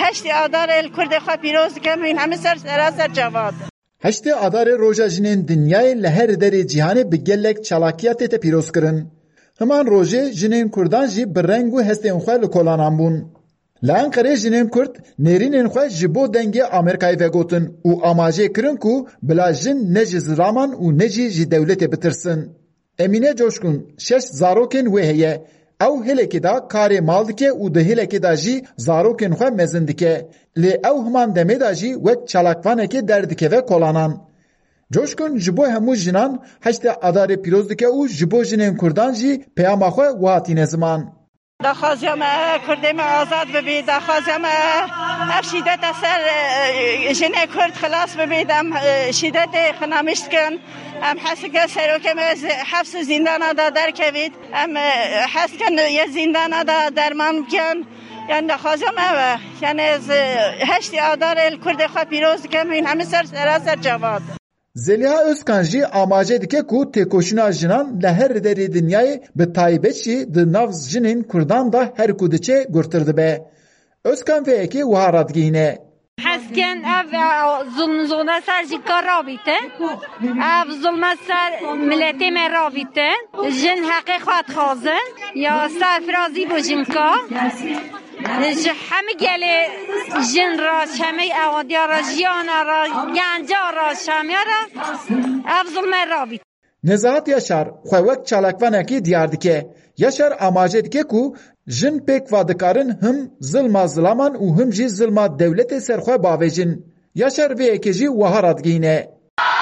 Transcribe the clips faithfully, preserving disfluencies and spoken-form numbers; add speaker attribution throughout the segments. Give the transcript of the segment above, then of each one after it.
Speaker 1: هشتی آدار الکرد خوا پیروز کمین همه سر سراسر جواد.
Speaker 2: هشتی آدار روژا جنین دنیای لهر دری جهانی بگلک چالاکیات ته پیروز کرن. همان روژه جنین کردان جی برنگو هستین خواه لکولانان بون. لانقره جنین کرد نرینین خواه جبو دنگی آمریکای وگوتن و آماجه کرن کو بلا جن نجی زرامان و نجی جی دولت بترسن. امینه جوشکون شش زاروکن وهیه او هلکی دا کاری مال دکه و ده هلکی دا جی زاروکن خواه مزن دکه لی او همان دمه دا جی وک چالاکوانه که دردکه و کولانان. جوشکون جبو همو جنان هشت اداره پیروز دکه و جبو جنین کردان جی پیاما خواه واتین زمان.
Speaker 1: دخوازیم کردیم آزاد ببید، دخوازیم اف شدت اثر جن کرد خلاص ببید، ام شدت خنامشت کن، ام حس که سروکم از حبس زندان دا در کوید، ام حس کن یه زندان دا درمان کن، یعنی دخوازیم اوه، یعنی از هشتی آدار الکرد خواه پیروز کمین همه سر سراسر جواد.
Speaker 2: زلیها Özkan jî amaje dike ku têkoşîna jinan li her derê dinyayê bi taybet jî di nav jinên Kurdan da her ku diçe gurtir dibe. Özkan vê yekê wiha radgihîne.
Speaker 3: Hesken ev zulm zona ser jî kar rabîte. Ev zulme ser milletê me rabîte. Jin heqê xwe dixwazin ya serfirazî bû jin ka. Ji hemî gelê jin ra hemî awadiya ra jiyana ra genca ra şamiya ra ev zulme rabîte.
Speaker 2: Nezahat Yaşar xwe wek çalakvanekî diyar dike. Yaşar amaje dike ku jin pêk vadikarin him zilma zilaman û him jî zilma dewletê serxwe bavêjin. Yaşar vê yekê jî wiha radgihîne.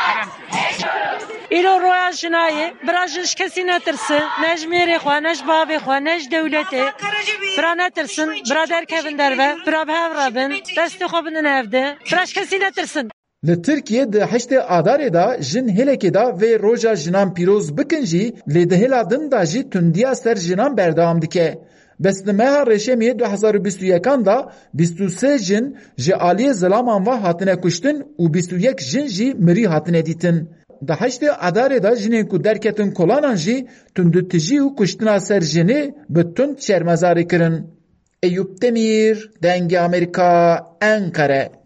Speaker 4: ایرو رویا جنایه براجش کسی نترسه نج میری خواه نج بابی خواه نج دولته برا نترسن برا در کبن دربه برا به رابن دست خواه بندن افده براش کسی نترسن.
Speaker 2: Li Tirkiye di heştê adarê da jin helekê da vê roja jinan pîroz bikin jî lê di hêla din da jî tundiya ser jinan berdewam dike. Bes li meha Reşemiyê du hezar û bîst û yekan da bîst û sê jin ji aliyê zilaman ve hatine kuştin û bîst û yek jin jî mirî hatine dîtin. Di heştê adarê da jinên ku derketin kolanan jî tundutijî û kuştina ser jinê bi tund şermezarî kirin. Eyüp Demir, Dengê Amerîka, Ankara.